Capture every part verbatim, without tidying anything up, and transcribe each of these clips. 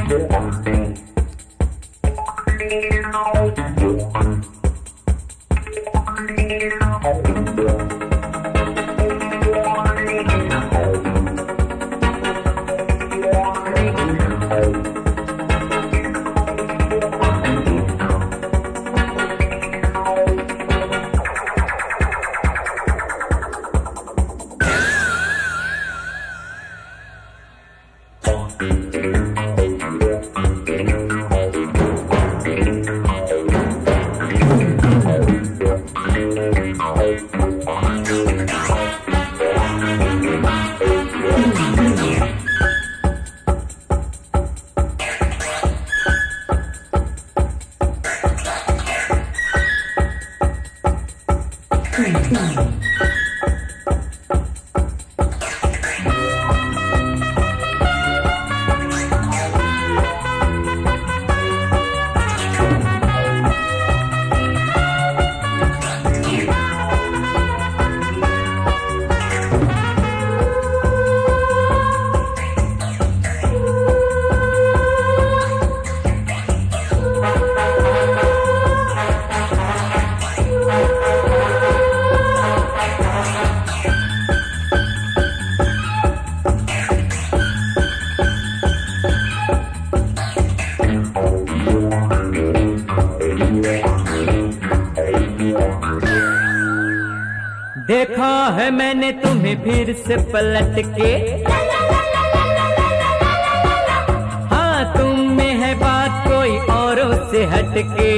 देखा है मैंने तुम्हें फिर से पलट के, हाँ तुम में है बात कोई औरों से हटके।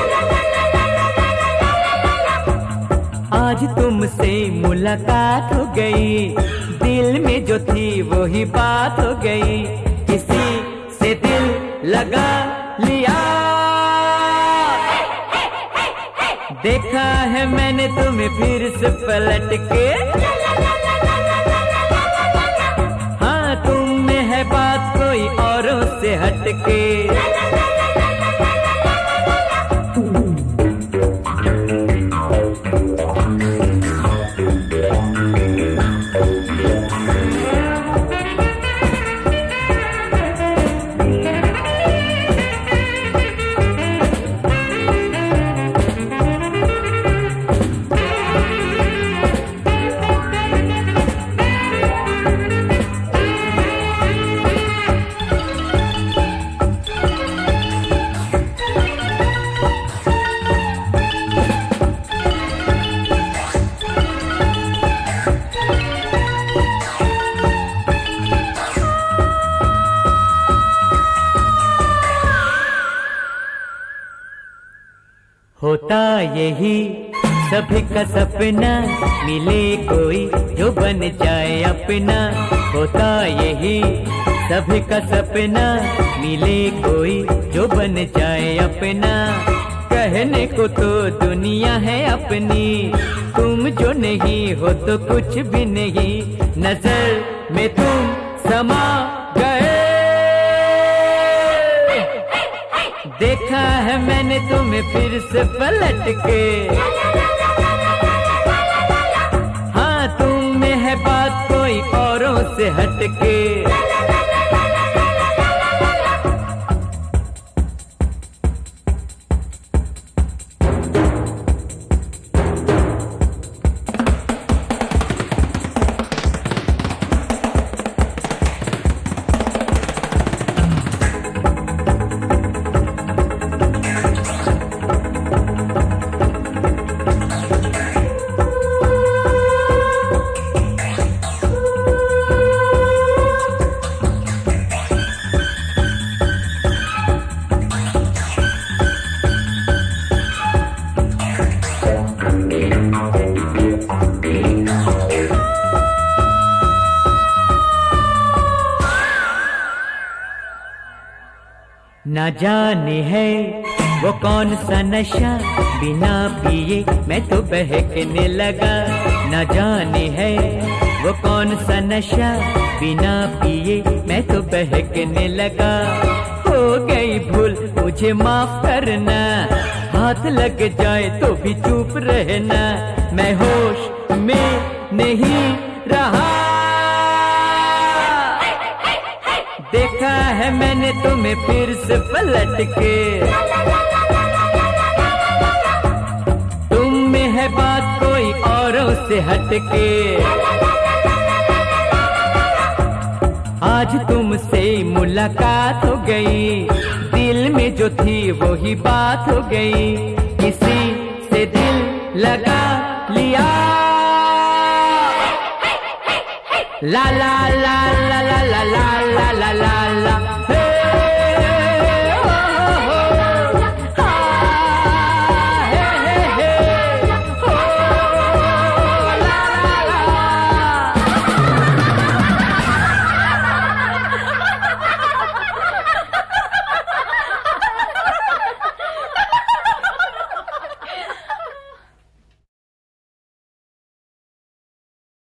आज तुमसे मुलाकात हो गई, दिल में जो थी वो ही बात हो गई, किसी से दिल लगा लिया। देखा है मैंने तुम्हें फिर से पलट के, हाँ तुम में है बात कोई औरों से हटके। होता यही सभी का सपना, मिले कोई जो बन जाए अपना। होता यही सभी का सपना, मिले कोई जो बन जाए अपना। कहने को तो दुनिया है अपनी, तुम जो नहीं हो तो कुछ भी नहीं। नजर में तुम समा गए, देखा है मैंने तुम्हें फिर से पलट के। हाँ तुम में है बात कोई औरों से हटके। ना जाने है वो कौन सा नशा, बिना पिए मैं तो बहकने लगा। ना जाने है वो कौन सा नशा, बिना पिए मैं तो बहकने लगा। हो गई भूल मुझे माफ करना, हाथ लग जाए तो भी चुप रहना। मैं होश में नहीं रहा, देखा है है मैंने तुम्हें फिर से पलट के। तुम में है बात कोई औरों से हटके। आज तुमसे मुलाकात हो गई, दिल में जो थी वो ही बात हो गई। किसी से दिल लगा लिया, ला ला ला ला।